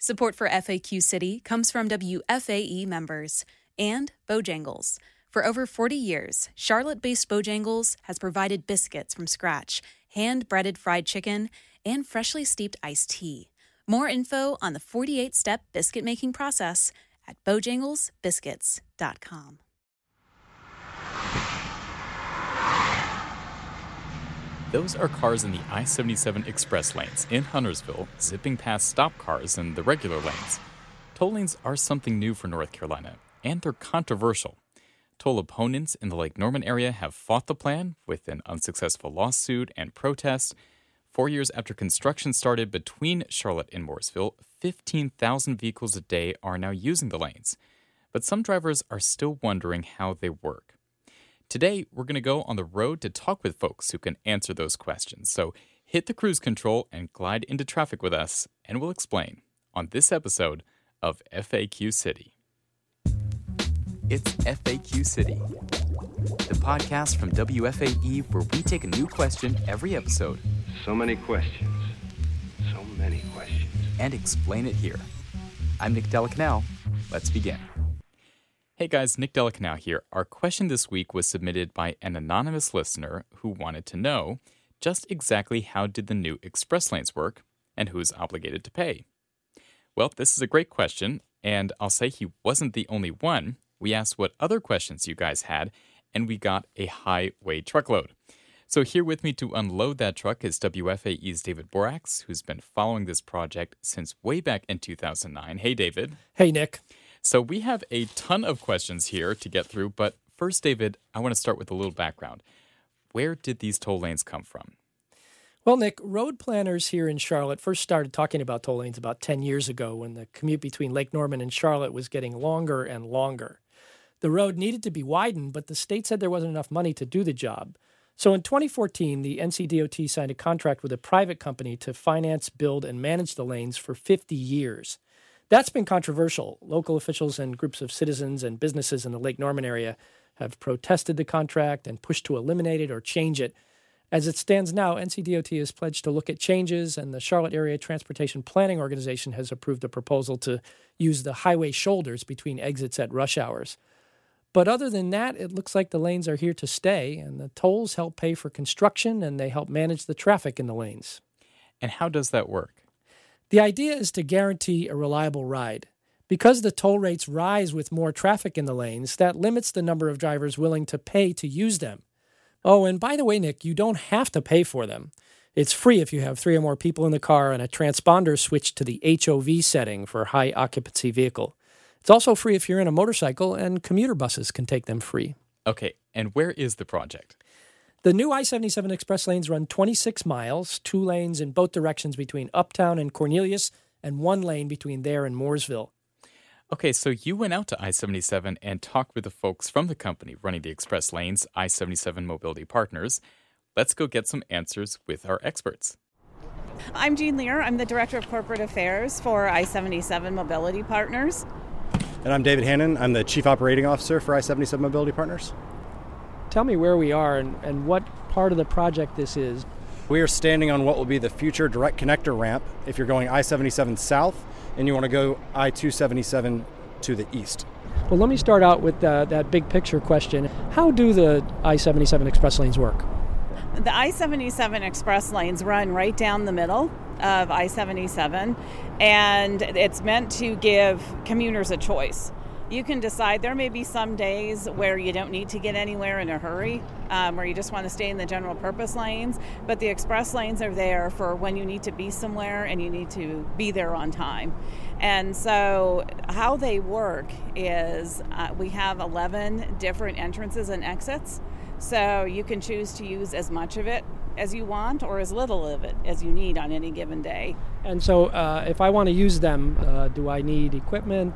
Support for FAQ City comes from WFAE members and Bojangles. For over 40 years, Charlotte-based Bojangles has provided biscuits from scratch, hand-breaded fried chicken, and freshly steeped iced tea. More info on the 48-step biscuit-making process at bojanglesbiscuits.com. Those are cars in the I-77 express lanes in Huntersville, zipping past stop cars in the regular lanes. Toll lanes are something new for North Carolina, and they're controversial. Toll opponents in the Lake Norman area have fought the plan with an unsuccessful lawsuit and protest. 4 years after construction started between Charlotte and Mooresville, 15,000 vehicles a day are now using the lanes. But some drivers are still wondering how they work. Today, we're going to go on the road to talk with folks who can answer those questions. So hit the cruise control and glide into traffic with us, and we'll explain on this episode of FAQ City. It's FAQ City, the podcast from WFAE where we take a new question every episode. So many questions. So many questions. And explain it here. I'm Nick Delacanal. Let's begin. Hey guys, Nick Delacanal here. Our question this week was submitted by an anonymous listener who wanted to know just exactly how did the new express lanes work and who's obligated to pay. Well, this is a great question, and I'll say he wasn't the only one. We asked what other questions you guys had, and we got a highway truckload. So here with me to unload that truck is WFAE's David Borax, who's been following this project since way back in 2009. Hey, David. Hey, Nick. So we have a ton of questions here to get through, but first, David, I want to start with a little background. Where did these toll lanes come from? Well, Nick, road planners here in Charlotte first started talking about toll lanes about 10 years ago when the commute between Lake Norman and Charlotte was getting longer and longer. The road needed to be widened, but the state said there wasn't enough money to do the job. So in 2014, the NCDOT signed a contract with a private company to finance, build, and manage the lanes for 50 years. That's been controversial. Local officials and groups of citizens and businesses in the Lake Norman area have protested the contract and pushed to eliminate it or change it. As it stands now, NCDOT has pledged to look at changes, and the Charlotte Area Transportation Planning Organization has approved a proposal to use the highway shoulders between exits at rush hours. But other than that, it looks like the lanes are here to stay, and the tolls help pay for construction, and they help manage the traffic in the lanes. And how does that work? The idea is to guarantee a reliable ride. Because the toll rates rise with more traffic in the lanes, that limits the number of drivers willing to pay to use them. Oh, and by the way, Nick, you don't have to pay for them. It's free if you have 3 or more people in the car and a transponder switched to the HOV setting for high occupancy vehicle. It's also free if you're in a motorcycle, and commuter buses can take them free. Okay, and where is the project? The new I-77 express lanes run 26 miles, 2 lanes in both directions between Uptown and Cornelius, and 1 lane between there and Mooresville. Okay, so you went out to I-77 and talked with the folks from the company running the express lanes, I-77 Mobility Partners. Let's go get some answers with our experts. I'm Jean Lear. I'm the Director of Corporate Affairs for I-77 Mobility Partners. And I'm David Hannon. I'm the Chief Operating Officer for I-77 Mobility Partners. Tell me where we are and what part of the project this is. We are standing on what will be the future direct connector ramp if you're going I-77 south and you want to go I-277 to the east. Well, let me start out with that big picture question. How do the I-77 express lanes work? The I-77 express lanes run right down the middle of I-77, and it's meant to give commuters a choice. You can decide. There may be some days where you don't need to get anywhere in a hurry, where you just want to stay in the general purpose lanes, but the express lanes are there for when you need to be somewhere and you need to be there on time. And so how they work is we have 11 different entrances and exits, so you can choose to use as much of it as you want or as little of it as you need on any given day. And so if I want to use them, do I need equipment?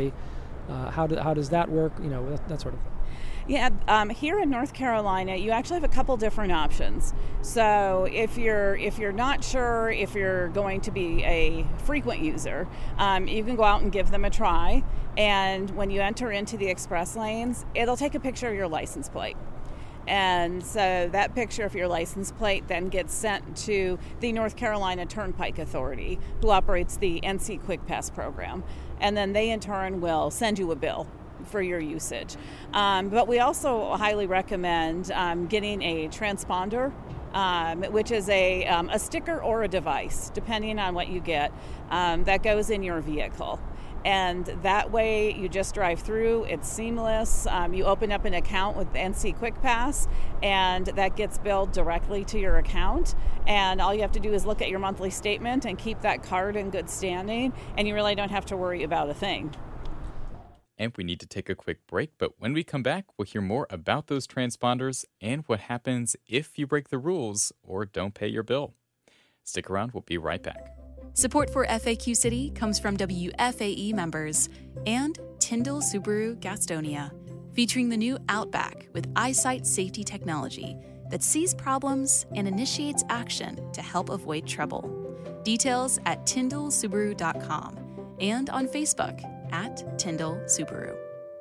How does that work? You know, that sort of thing. Yeah, here in North Carolina, you actually have a couple different options. So if you're not sure if you're going to be a frequent user, you can go out and give them a try. And when you enter into the express lanes, it'll take a picture of your license plate. And so that picture of your license plate then gets sent to the North Carolina Turnpike Authority, who operates the NC Quick Pass program. And then they in turn will send you a bill for your usage. But we also highly recommend getting a transponder, which is a sticker or a device, depending on what you get, that goes in your vehicle. And that way you just drive through, it's seamless. You open up an account with NC Quick Pass, and that gets billed directly to your account. And all you have to do is look at your monthly statement and keep that card in good standing, and you really don't have to worry about a thing. And we need to take a quick break, but when we come back, we'll hear more about those transponders and what happens if you break the rules or don't pay your bill. Stick around, we'll be right back. Support for FAQ City comes from WFAE members and Tyndall Subaru Gastonia, featuring the new Outback with eyesight safety technology that sees problems and initiates action to help avoid trouble. Details at tyndallsubaru.com and on Facebook at Tyndall Subaru.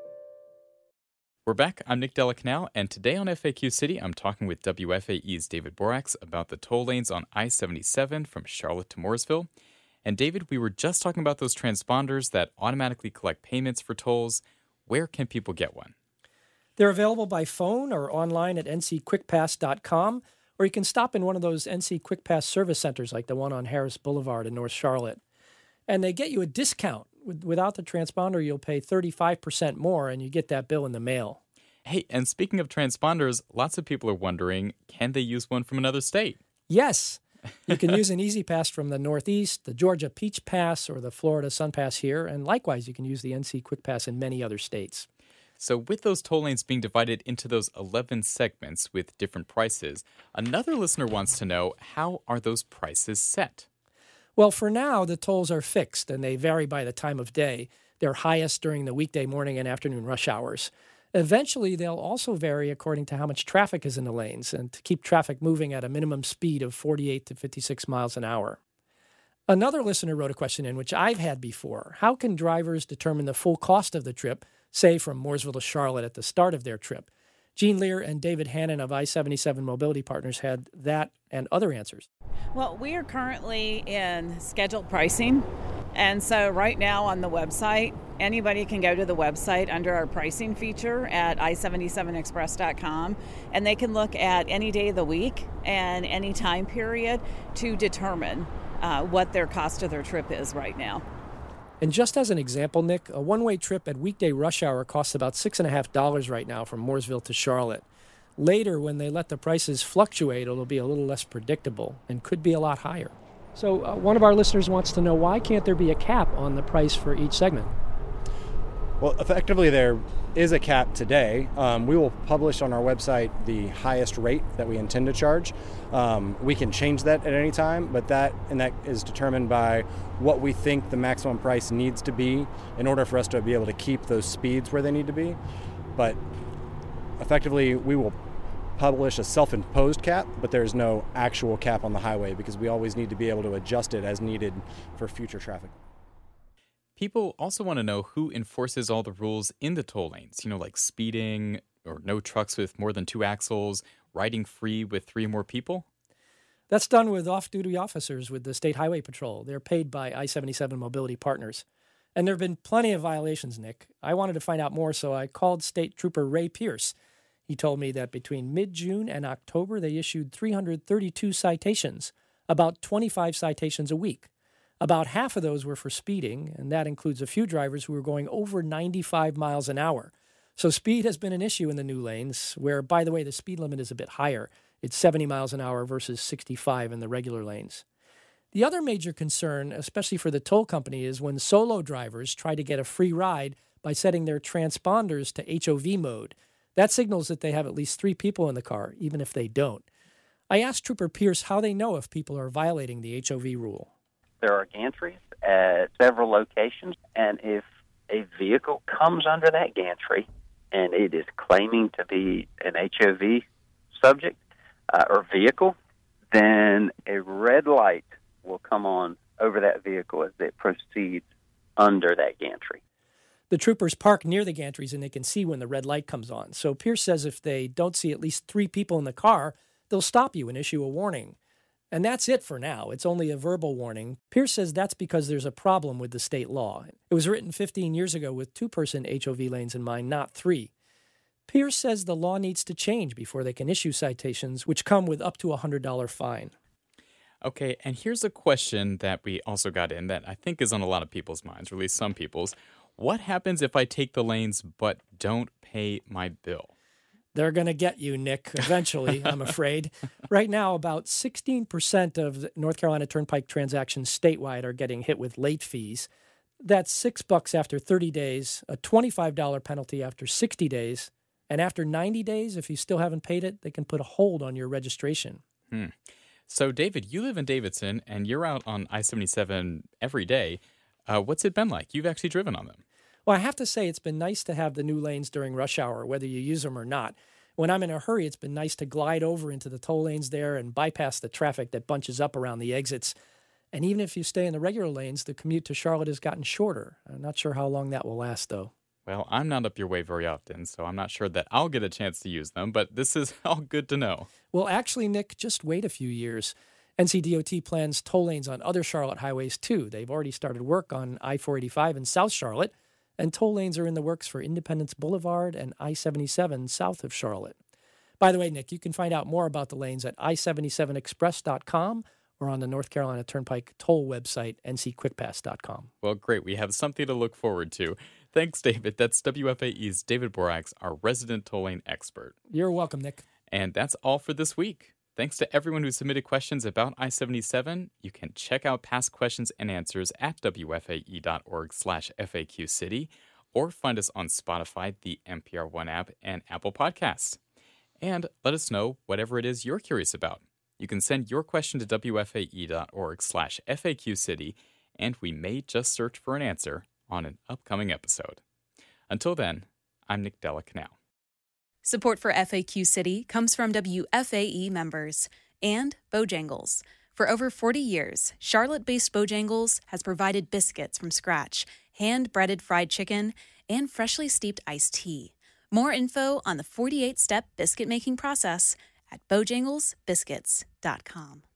We're back. I'm Nick Delacanal, and today on FAQ City, I'm talking with WFAE's David Borax about the toll lanes on I-77 from Charlotte to Mooresville. And David, we were just talking about those transponders that automatically collect payments for tolls. Where can people get one? They're available by phone or online at ncquickpass.com, or you can stop in one of those NC Quick Pass service centers like the one on Harris Boulevard in North Charlotte. And they get you a discount. Without the transponder, you'll pay 35% more, and you get that bill in the mail. Hey, and speaking of transponders, lots of people are wondering, can they use one from another state? Yes. You can use an Easy Pass from the Northeast, the Georgia Peach Pass, or the Florida Sun Pass here, and likewise, you can use the NC Quick Pass in many other states. So with those toll lanes being divided into those 11 segments with different prices, another listener wants to know, how are those prices set? Well, for now, the tolls are fixed, and they vary by the time of day. They're highest during the weekday morning and afternoon rush hours. Eventually, they'll also vary according to how much traffic is in the lanes and to keep traffic moving at a minimum speed of 48 to 56 miles an hour. Another listener wrote a question in, which I've had before. How can drivers determine the full cost of the trip, say from Mooresville to Charlotte at the start of their trip? Gene Lear and David Hannon of I-77 Mobility Partners had that and other answers. Well, we are currently in scheduled pricing. And so right now on the website, anybody can go to the website under our pricing feature at i77express.com, and they can look at any day of the week and any time period to determine what their cost of their trip is right now. And just as an example, Nick, a one-way trip at weekday rush hour costs about $6.50 right now from Mooresville to Charlotte. Later, when they let the prices fluctuate, it'll be a little less predictable and could be a lot higher. So one of our listeners wants to know, why can't there be a cap on the price for each segment? Well, effectively, there is a cap today. We will publish on our website the highest rate that we intend to charge. We can change that at any time, but that is determined by what we think the maximum price needs to be in order for us to be able to keep those speeds where they need to be. But effectively, we will publish a self-imposed cap, but there's no actual cap on the highway because we always need to be able to adjust it as needed for future traffic. People also want to know who enforces all the rules in the toll lanes, like speeding or no trucks with more than 2 axles, riding free with 3 or more people. That's done with off-duty officers with the State Highway Patrol. They're paid by I-77 Mobility Partners. And there have been plenty of violations, Nick. I wanted to find out more, so I called State Trooper Ray Pierce. He told me that between mid-June and October, they issued 332 citations, about 25 citations a week. About half of those were for speeding, and that includes a few drivers who were going over 95 miles an hour. So speed has been an issue in the new lanes, where, by the way, the speed limit is a bit higher. It's 70 miles an hour versus 65 in the regular lanes. The other major concern, especially for the toll company, is when solo drivers try to get a free ride by setting their transponders to HOV mode. That signals that they have at least 3 people in the car, even if they don't. I asked Trooper Pierce how they know if people are violating the HOV rule. There are gantries at several locations, and if a vehicle comes under that gantry and it is claiming to be an HOV subject or vehicle, then a red light will come on over that vehicle as it proceeds under that gantry. The troopers park near the gantries and they can see when the red light comes on. So Pierce says if they don't see at least 3 people in the car, they'll stop you and issue a warning. And that's it for now. It's only a verbal warning. Pierce says that's because there's a problem with the state law. It was written 15 years ago with 2-person HOV lanes in mind, not 3. Pierce says the law needs to change before they can issue citations, which come with up to a $100 fine. Okay, and here's a question that we also got in that I think is on a lot of people's minds, or at least some people's. What happens if I take the lanes but don't pay my bill? They're going to get you, Nick, eventually, I'm afraid. Right now, about 16% of the North Carolina Turnpike transactions statewide are getting hit with late fees. That's $6 after 30 days, a $25 penalty after 60 days, and after 90 days, if you still haven't paid it, they can put a hold on your registration. So, David, you live in Davidson, and you're out on I-77 every day. What's it been like? You've actually driven on them. Well, I have to say it's been nice to have the new lanes during rush hour, whether you use them or not. When I'm in a hurry, it's been nice to glide over into the toll lanes there and bypass the traffic that bunches up around the exits. And even if you stay in the regular lanes, the commute to Charlotte has gotten shorter. I'm not sure how long that will last, though. Well, I'm not up your way very often, so I'm not sure that I'll get a chance to use them, but this is all good to know. Well, actually, Nick, just wait a few years. NCDOT plans toll lanes on other Charlotte highways, too. They've already started work on I-485 in South Charlotte, and toll lanes are in the works for Independence Boulevard and I-77 south of Charlotte. By the way, Nick, you can find out more about the lanes at i77express.com or on the North Carolina Turnpike toll website, ncquickpass.com. Well, great. We have something to look forward to. Thanks, David. That's WFAE's David Borax, our resident toll lane expert. You're welcome, Nick. And that's all for this week. Thanks to everyone who submitted questions about I-77. You can check out past questions and answers at wfae.org/FAQcity or find us on Spotify, the NPR One app, and Apple Podcasts. And let us know whatever it is you're curious about. You can send your question to wfae.org/FAQcity, and we may just search for an answer on an upcoming episode. Until then, I'm Nick Della-Canal. Support for FAQ City comes from WFAE members and Bojangles. For over 40 years, Charlotte-based Bojangles has provided biscuits from scratch, hand-breaded fried chicken, and freshly steeped iced tea. More info on the 48-step biscuit-making process at bojanglesbiscuits.com.